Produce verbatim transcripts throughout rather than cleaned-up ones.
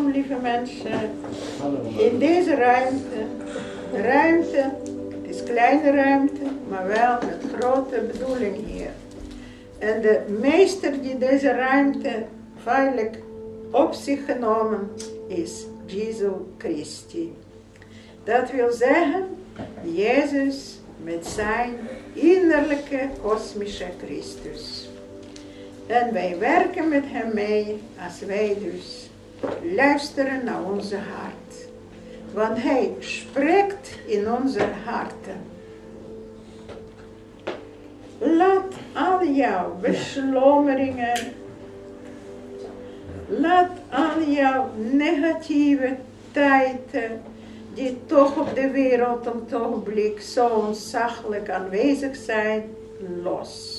Welkom, lieve mensen, in deze ruimte. De ruimte, het is kleine ruimte, maar wel met grote bedoeling hier. En de meester die deze ruimte feitelijk op zich genomen is Jezus Christus. Dat wil zeggen, Jezus met zijn innerlijke kosmische Christus. En wij werken met hem mee als wij dus luisteren naar onze hart. Want hij spreekt in onze harten. Laat al jouw beslommeringen, laat al jouw negatieve tijden, die toch op de wereld op het ogenblik zo ontzaglijk aanwezig zijn, los.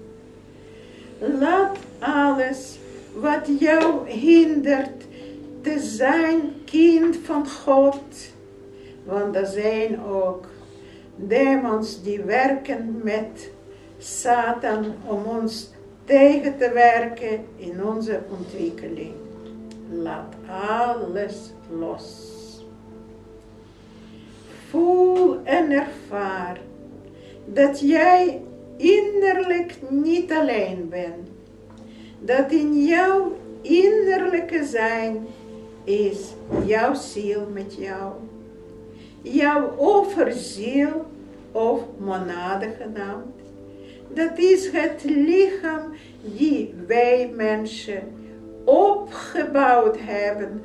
Laat alles wat jou hindert te zijn kind van God, want er zijn ook demons die werken met Satan om ons tegen te werken in onze ontwikkeling. Laat alles los. Voel en ervaar dat jij innerlijk niet alleen bent. Dat in jouw innerlijke zijn is jouw ziel met jou. Jouw overziel of monade genaamd. Dat is het lichaam die wij mensen opgebouwd hebben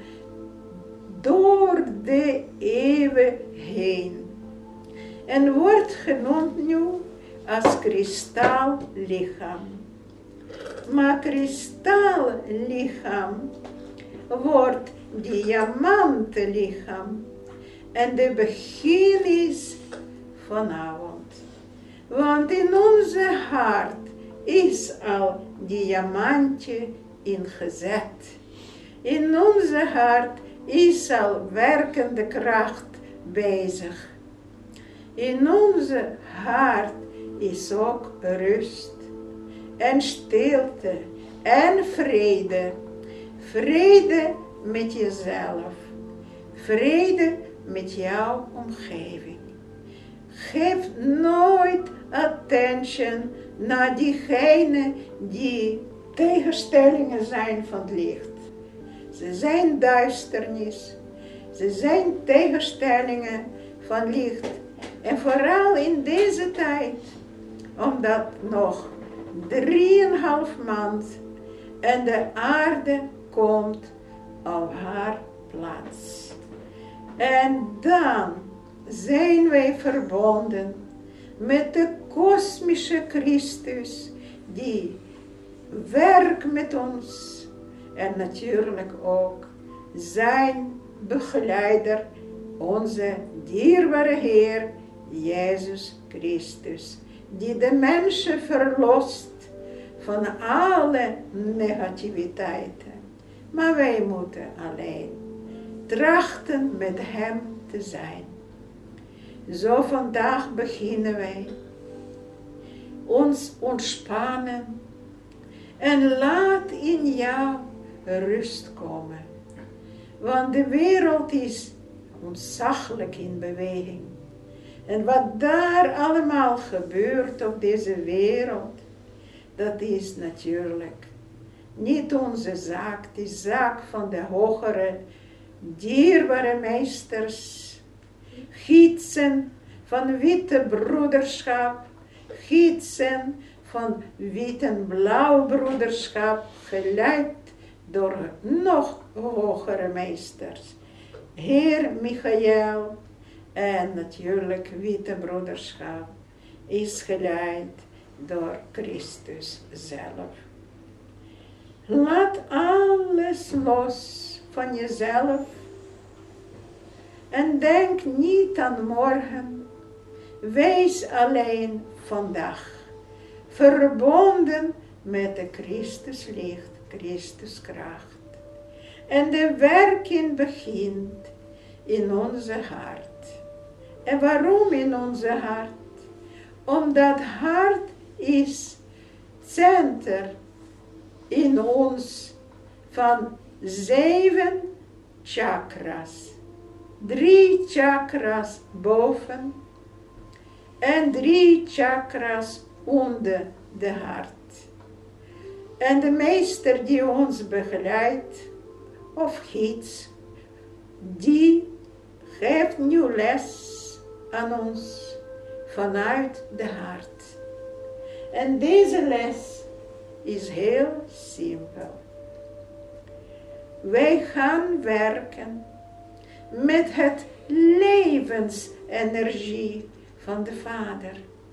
door de eeuwen heen. En wordt genoemd nu als kristallichaam. Maar kristallichaam wordt diamantenlichaam. En de begin is vanavond. Want in onze hart is al diamantje ingezet. In onze hart is al werkende kracht bezig. In onze hart is ook rust en stilte en vrede. Vrede met jezelf. Vrede met jouw omgeving. Geef nooit attention naar diegenen die tegenstellingen zijn van het licht. Ze zijn duisternis. Ze zijn tegenstellingen van licht. En vooral in deze tijd, omdat nog drieënhalf maand en de aarde komt op haar plaats. En dan zijn wij verbonden met de kosmische Christus die werkt met ons en natuurlijk ook zijn begeleider, onze dierbare Heer Jezus Christus, die de mensen verlost van alle negativiteiten. Maar wij moeten alleen trachten met hem te zijn. Zo vandaag beginnen wij ons ontspannen en laat in jou rust komen. Want de wereld is ontzaglijk in beweging. En wat daar allemaal gebeurt op deze wereld, dat is natuurlijk niet onze zaak, die zaak van de hogere, dierbare meesters, gidsen van witte broederschap, gidsen van wit en blauw broederschap, geleid door nog hogere meesters. Heer Michael en natuurlijk witte broederschap is geleid door Christus zelf. Laat alles los van jezelf en denk niet aan morgen. Wees alleen vandaag, verbonden met de Christuslicht, Christuskracht. En de werking begint in onze hart. En waarom in onze hart? Omdat hart is center in ons van zeven chakras. Drie chakras boven en drie chakras onder de hart. En de meester die ons begeleidt, of gids, die geeft nu les aan ons vanuit de hart. En deze les is heel simpel. Wij gaan werken met het levensenergie van de Vader.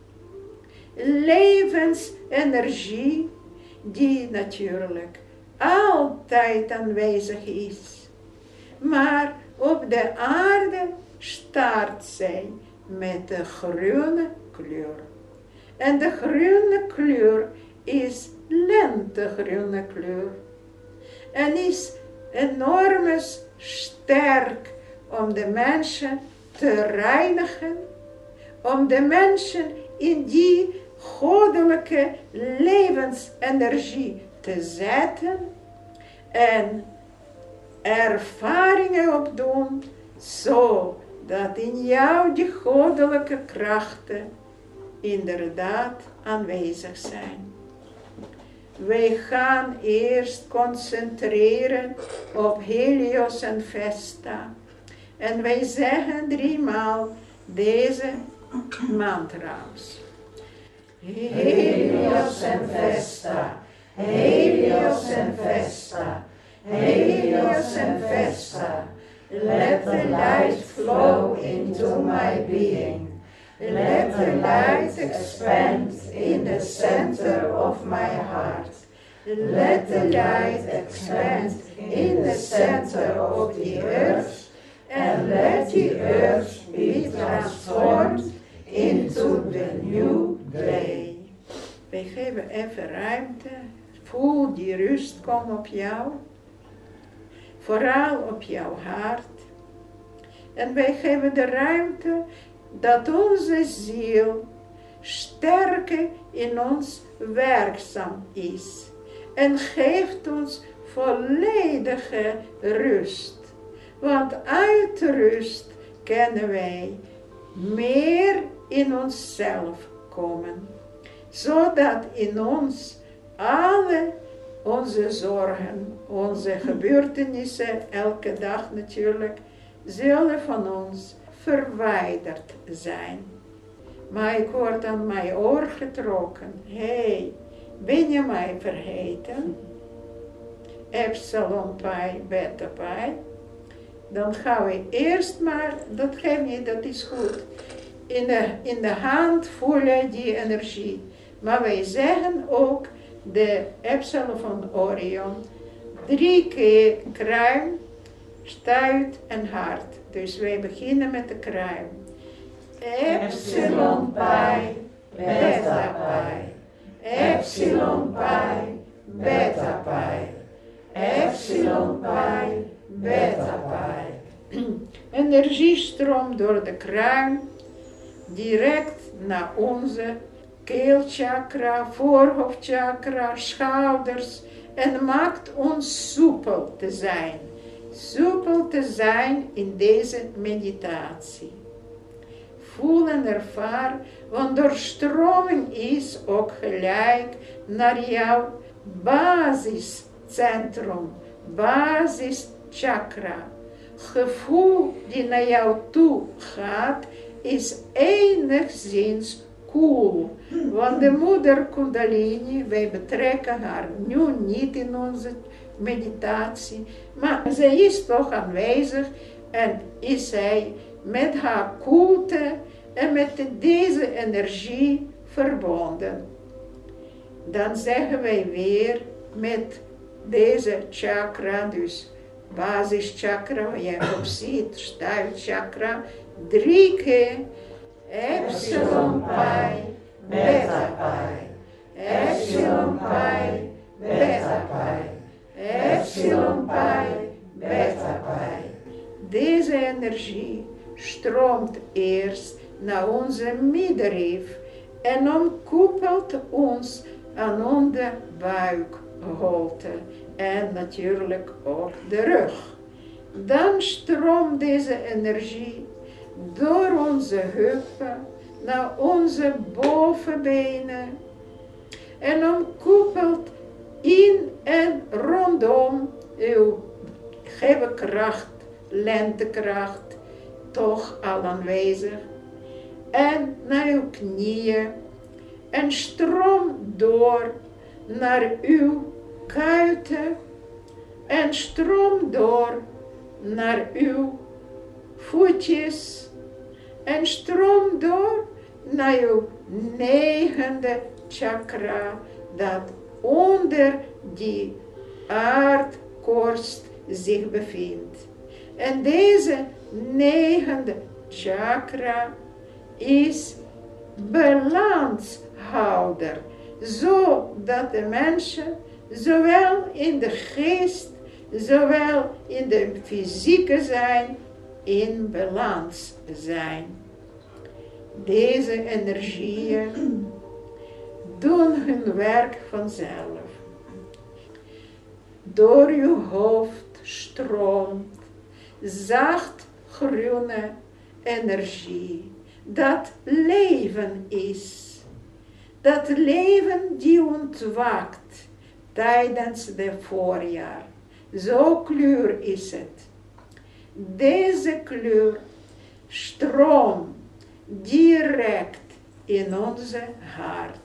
Levensenergie die natuurlijk altijd aanwezig is. Maar op de aarde start zij met de groene kleur. En de groene kleur is lentegroene kleur. En is enorm sterk om de mensen te reinigen. Om de mensen in die goddelijke levensenergie te zetten. En ervaringen opdoen, zodat in jou die goddelijke krachten inderdaad aanwezig zijn. Wij gaan eerst concentreren op Helios en Vesta. En wij zeggen driemaal deze mantra's. Helios en Vesta, Helios en Vesta, Helios and Vesta, let the light flow into my being. Let the light expand in the center of my heart. Let the light expand in the center of the earth, and let the earth be transformed into the new day. Wij geven even ruimte. Voel die rust komen op jou. Vooral op jouw hart. En wij geven de ruimte dat onze ziel sterker in ons werkzaam is. En geeft ons volledige rust. Want uit rust kunnen wij meer in onszelf komen. Zodat in ons alle onze zorgen, onze gebeurtenissen, elke dag natuurlijk, zullen van ons verwijderd zijn. Maar ik word aan mijn oor getrokken. Hé, hey, ben je mij vergeten? Epsilon pi, beta pi. Dan gaan we eerst maar, dat geeft niet, dat is goed. In de, in de hand voelen die energie. Maar wij zeggen ook de Epsilon van Orion. Drie keer kruin, stuit en hart. Dus wij beginnen met de kruin. Epsilon pi, beta pi. Epsilon pi, beta pi. Epsilon pi, beta pi. Energie stroomt door de kruin direct naar onze keelchakra, voorhoofdchakra, schouders en maakt ons soepel te zijn. Soepel te zijn in deze meditatie. Voel en ervaar, want doorstroming is ook gelijk naar jouw basiscentrum, basischakra. Gevoel die naar jou toe gaat, is enigszins cool. Want de moeder Kundalini, wij betrekken haar nu niet in onze meditatie, maar zij is toch aanwezig en is zij met haar koelte en met deze energie verbonden. Dan zeggen wij weer met deze chakra, dus basischakra, waar je op ziet, stuitchakra, drie keer Epsilon pi, beta pi, Epsilon pi, beta pi, Epsilon pi, beta pi. Deze energie stroomt eerst naar onze middenrif en omkoepelt ons aan onze buikholte en natuurlijk ook de rug. Dan stroomt deze energie door onze heupen naar onze bovenbenen en omkoepelt in en rondom uw gevenkracht, lentekracht, toch al aanwezig, en naar uw knieën en stroomt door naar uw kuiten en stroomt door naar uw voetjes en stroomt door naar uw negende chakra dat onder die aardkorst zich bevindt. En deze negende chakra is balanshouder, zodat de mensen zowel in de geest, zowel in de fysieke zijn, in balans zijn. Deze energieën doen hun werk vanzelf. Door uw hoofd stroomt zacht groene energie, dat leven is. Dat leven die ontwaakt tijdens het voorjaar. Zo'n kleur is het. Deze kleur stroomt direct in onze hart.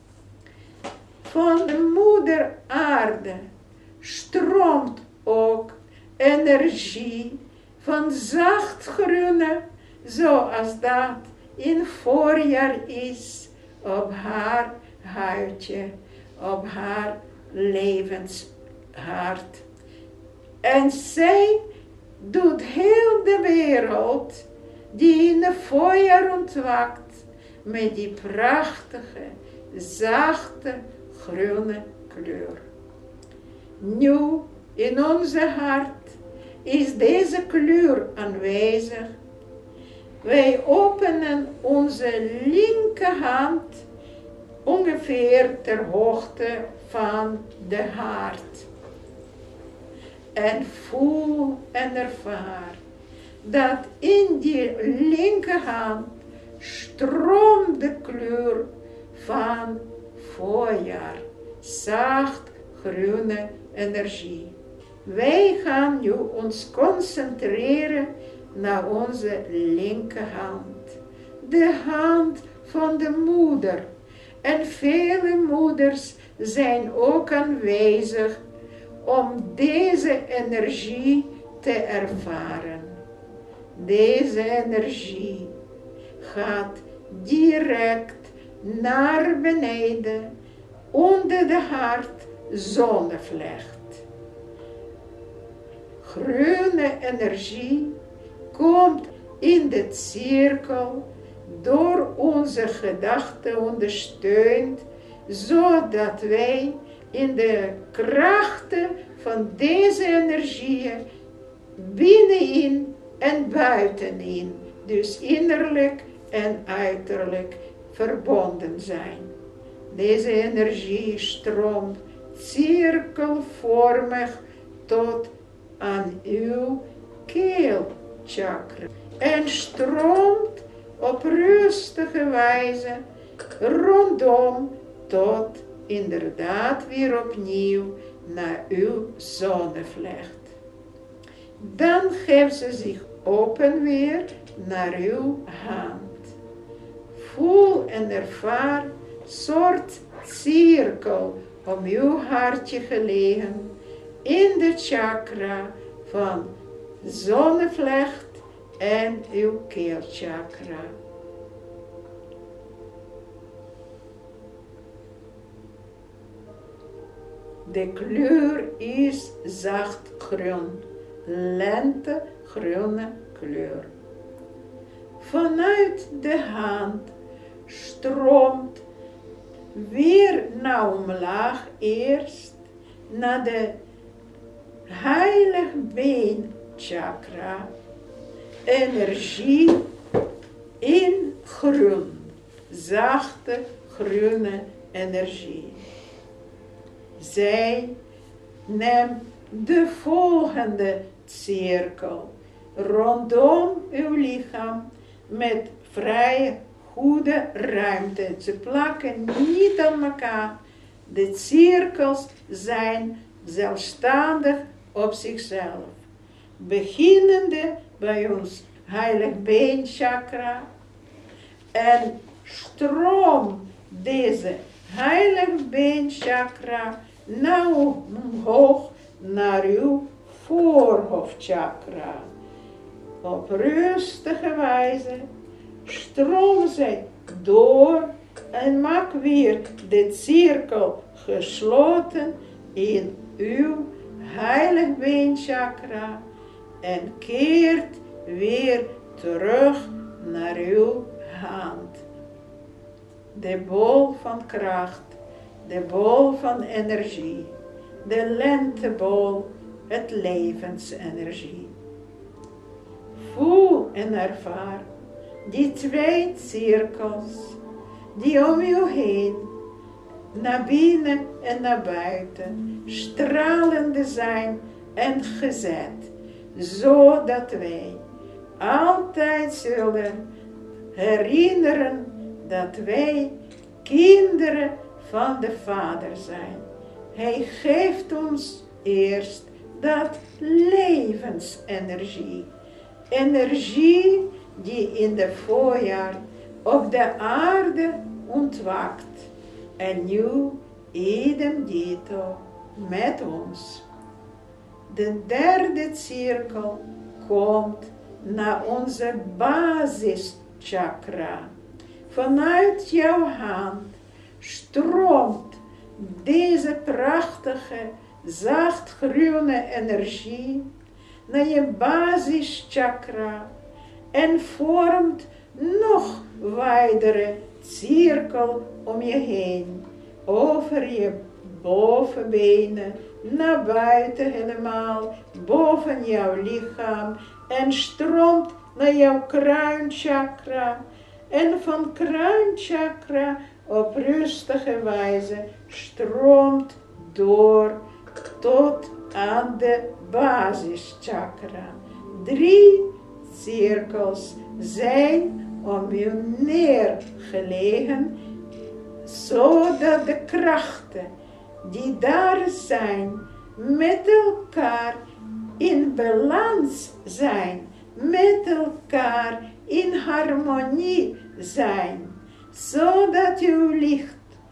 Van de moeder aarde stroomt ook energie van zachtgroene, zoals dat in voorjaar is, op haar huidje, op haar levenshart. En zij doet heel de wereld, die in het voorjaar ontwaakt, met die prachtige, zachte, groene kleur. Nu, in onze hart, is deze kleur aanwezig. Wij openen onze linkerhand ongeveer ter hoogte van de hart. En voel en ervaar dat in die linkerhand stroomt de kleur van voorjaar, zacht groene energie. Wij gaan nu ons concentreren naar onze linkerhand, de hand van de moeder. En vele moeders zijn ook aanwezig om deze energie te ervaren. Deze energie gaat direct naar beneden onder de hart zonnevlecht. Groene energie komt in de cirkel door onze gedachten ondersteund, zodat wij in de krachten van deze energieën binnenin en buitenin, dus innerlijk en uiterlijk, verbonden zijn. Deze energie stroomt cirkelvormig tot aan uw keelchakra en stroomt op rustige wijze rondom tot inderdaad weer opnieuw naar uw zonnevlecht. Dan geeft ze zich open weer naar uw hand. Voel en ervaar soort cirkel om uw hartje gelegen in de chakra van zonnevlecht en uw keelchakra. De kleur is zachtgroen, lentegroene kleur. Vanuit de hand stroomt weer naar omlaag eerst naar de heilig beenchakra. Energie in groen, zachte groene energie. Zij neemt de volgende cirkel rondom uw lichaam met vrij goede ruimte. Ze plakken niet aan elkaar. De cirkels zijn zelfstandig op zichzelf. Beginnende bij ons heilig beenchakra. En stroom deze heilig beenchakra nou omhoog naar uw voorhoofdchakra. Op rustige wijze stroom zij door en maak weer de cirkel gesloten in uw heilig beenchakra en keert weer terug naar uw hand. De bol van kracht, de bol van energie, de lentebol, het levensenergie. Voel en ervaar die twee cirkels die om u heen, naar binnen en naar buiten, stralende zijn en gezet, zodat wij altijd zullen herinneren dat wij kinderen van de Vader zijn. Hij geeft ons eerst dat levensenergie. Energie die in de voorjaar op de aarde ontwaakt. En nu idem dito met ons. De derde cirkel komt naar onze basischakra. Vanuit jouw hand stroomt deze prachtige, zachtgroene energie naar je basischakra en vormt nog wijdere cirkel om je heen, over je bovenbenen, naar buiten helemaal, boven jouw lichaam en stroomt naar jouw kruinchakra en van kruinchakra op rustige wijze stroomt door tot aan de basischakra. Drie cirkels zijn om u neergelegen, zodat de krachten die daar zijn met elkaar in balans zijn, met elkaar in harmonie zijn, zodat uw licht,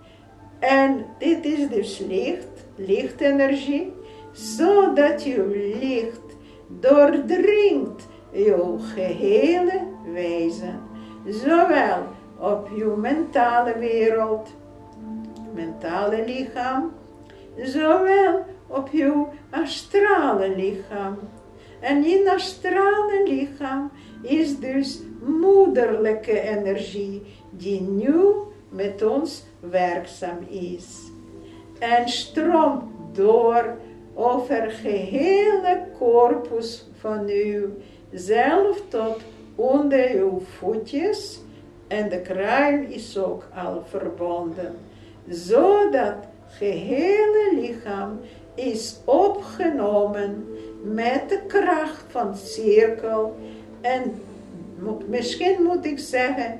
en dit is dus licht, lichtenergie, zodat uw licht doordringt uw gehele wezen, zowel op uw mentale wereld, mentale lichaam, zowel op uw astrale lichaam. En in astrale lichaam is dus moederlijke energie die nu met ons werkzaam is. En stroomt door over gehele corpus van u, zelf tot onder uw voetjes, en de kruin is ook al verbonden, zodat gehele lichaam is opgenomen met de kracht van cirkel en misschien moet ik zeggen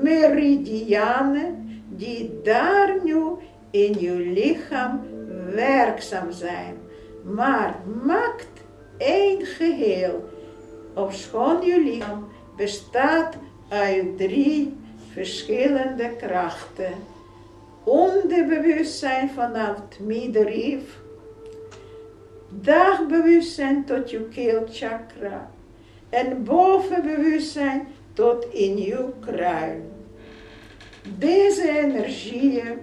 meridianen die daar nu in uw lichaam werkzaam zijn. Maar maakt één geheel, ofschoon uw lichaam bestaat uit drie verschillende krachten. Onderbewustzijn vanaf het middenrif, dagbewustzijn tot uw keelchakra en bovenbewustzijn tot in uw kruin. Deze energieën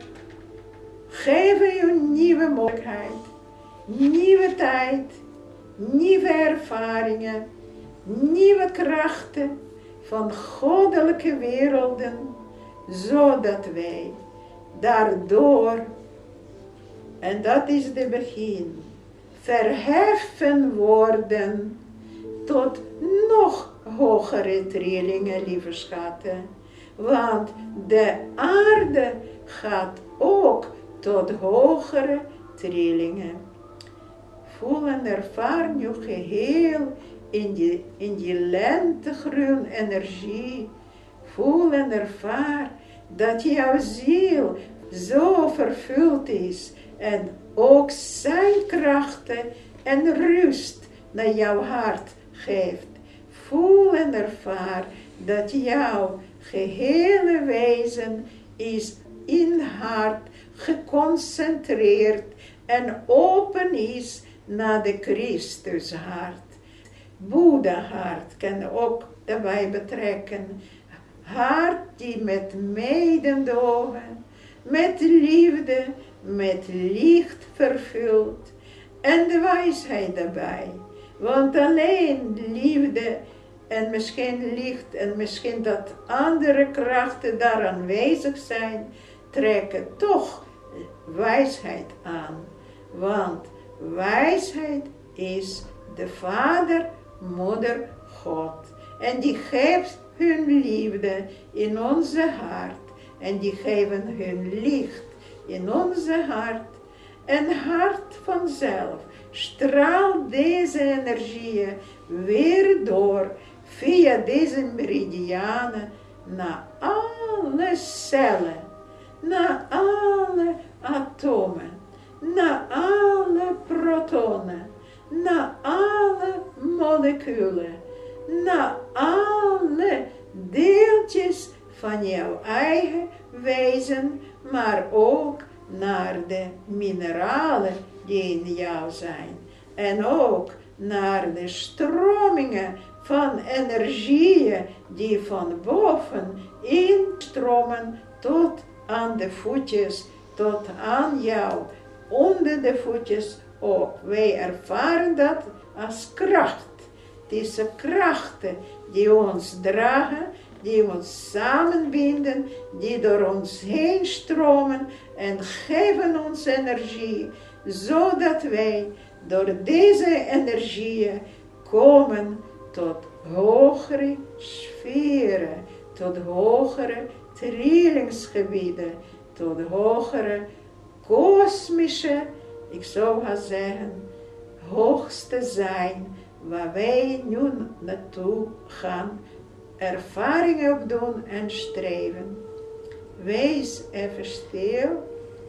geven u nieuwe mogelijkheid, nieuwe tijd, nieuwe ervaringen, nieuwe krachten van goddelijke werelden, zodat wij daardoor, en dat is het begin, verheffen worden tot nog hogere trillingen, lieve schatten. Want de aarde gaat ook tot hogere trillingen. voel en ervaar nu geheel in die, in die lentegroen energie. Voel en ervaar dat jouw ziel zo vervuld is en ook zijn krachten en rust naar jouw hart geeft. Voel en ervaar dat jouw gehele wezen is in hart geconcentreerd en open is naar de Christushart. Boeddha-hart kan ook daarbij betrekken. Hart die met mededogen, met liefde, met licht vervult en de wijsheid daarbij. Want alleen liefde en misschien licht en misschien dat andere krachten daar aanwezig zijn, trekken toch wijsheid aan. Want wijsheid is de Vader, Moeder, God. En die geeft hun liefde in onze hart. En die geven hun licht in onze hart. En hart vanzelf straalt deze energieën weer door via deze meridianen naar alle cellen, naar alle atomen, naar alle protonen, naar alle moleculen, naar alle deeltjes van jouw eigen wezen, maar ook naar de mineralen die in jou zijn. En ook naar de stromingen van energieën die van boven instromen tot aan de voetjes, tot aan jou, onder de voetjes ook. Wij ervaren dat als kracht. Deze krachten die ons dragen, die ons samenbinden, die door ons heen stromen en geven ons energie, zodat wij door deze energieën komen tot hogere sferen, tot hogere trillingsgebieden, tot hogere kosmische, ik zou gaan zeggen, hoogste zijn, waar wij nu naartoe gaan, ervaringen opdoen en streven. Wees even stil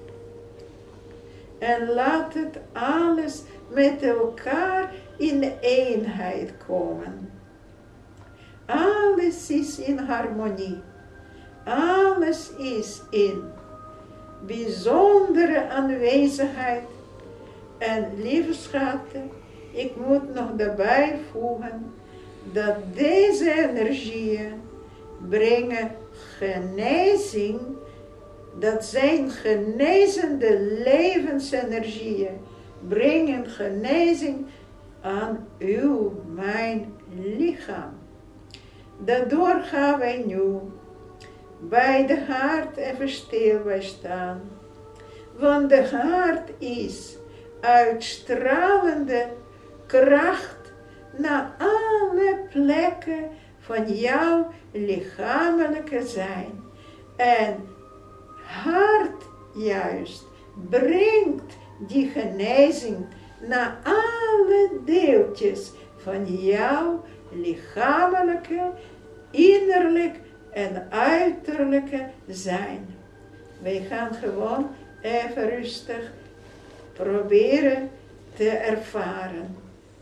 en laat het alles met elkaar in eenheid komen. Alles is in harmonie. Alles is in bijzondere aanwezigheid en liefschatten. Ik moet nog daarbij voegen dat deze energieën brengen genezing. Dat zijn genezende levensenergieën. Brengen genezing aan uw, mijn lichaam. Daardoor gaan wij nu bij de hart even stil bij staan. Want de hart is uitstralende kracht naar alle plekken van jouw lichamelijke zijn. En hart juist brengt die genezing naar alle deeltjes van jouw lichamelijke, innerlijk en uiterlijke zijn. Wij gaan gewoon even rustig proberen te ervaren.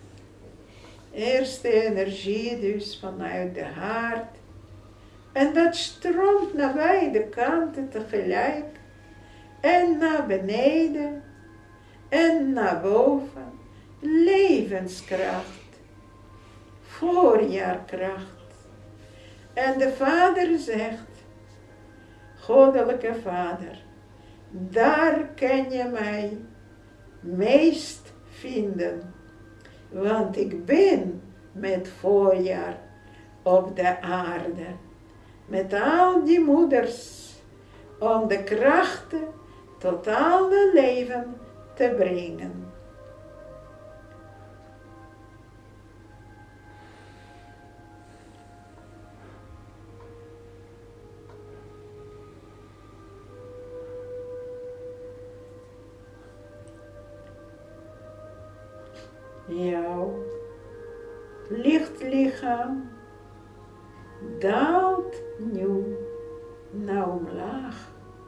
Eerst de energie dus vanuit de hart. En dat stroomt naar beide kanten tegelijk. En naar beneden. En naar boven. Levenskracht. Voorjaarkracht. En de Vader zegt, Goddelijke Vader, daar kan je mij meest vinden. Want ik ben met voorjaar op de aarde. Met al die moeders. Om de krachten tot alle leven te brengen. lichtlichaam daalt nu naar omlaag.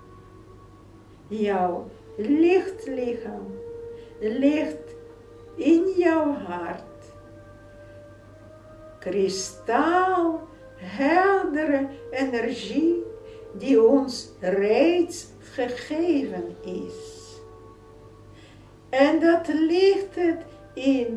Jouw lichtlichaam ligt in jouw hart. Kristal heldere energie die ons reeds gegeven is. En dat ligt het in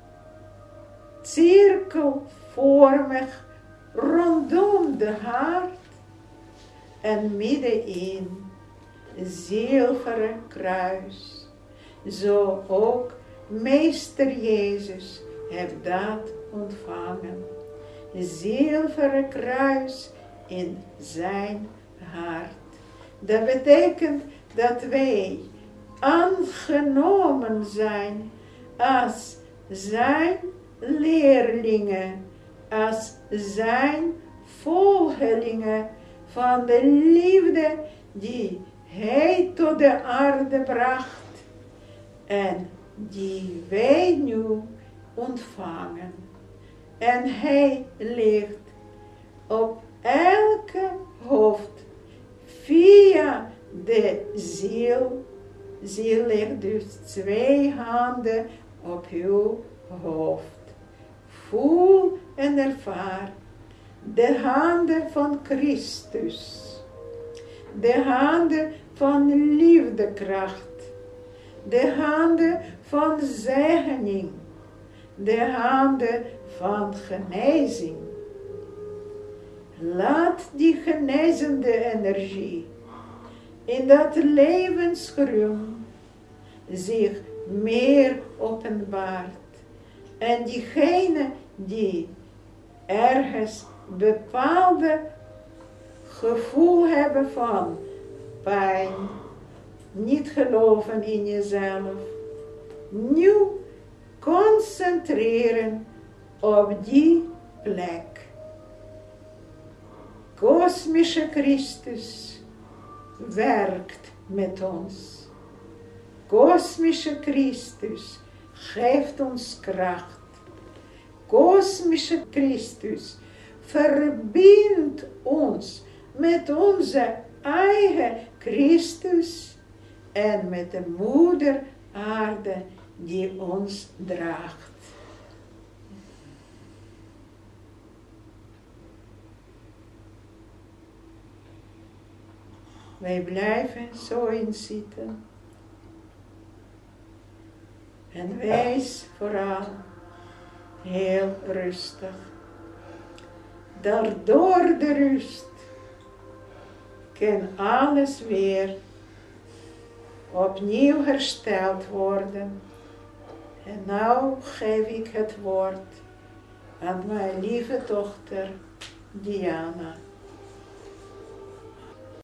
cirkelvormig rondom de hart en middenin zilveren kruis. Zo ook Meester Jezus heeft dat ontvangen. Zilveren kruis in zijn hart. Dat betekent dat wij aangenomen zijn als zijn leerlingen, als zijn volgelingen van de liefde die hij tot de aarde bracht en die wij nu ontvangen. En hij ligt op elke hoofd via de ziel. Ziel legt dus twee handen op uw hoofd. Voel en ervaar de handen van Christus. De handen van liefdekracht. De handen van zegening. De handen van genezing. Laat die genezende energie in dat levensgroen zich meer openbaart. En diegene die ergens bepaalde gevoel hebben van pijn, niet geloven in jezelf, nu concentreren op die plek. Kosmische Christus werkt met ons. Kosmische Christus geeft ons kracht. Kosmische Christus verbindt ons met onze eigen Christus en met de moeder aarde die ons draagt. Wij blijven zo in zitten. En wees vooral heel rustig. Daardoor de rust kan alles weer opnieuw hersteld worden. En nou geef ik het woord aan mijn lieve dochter Diana.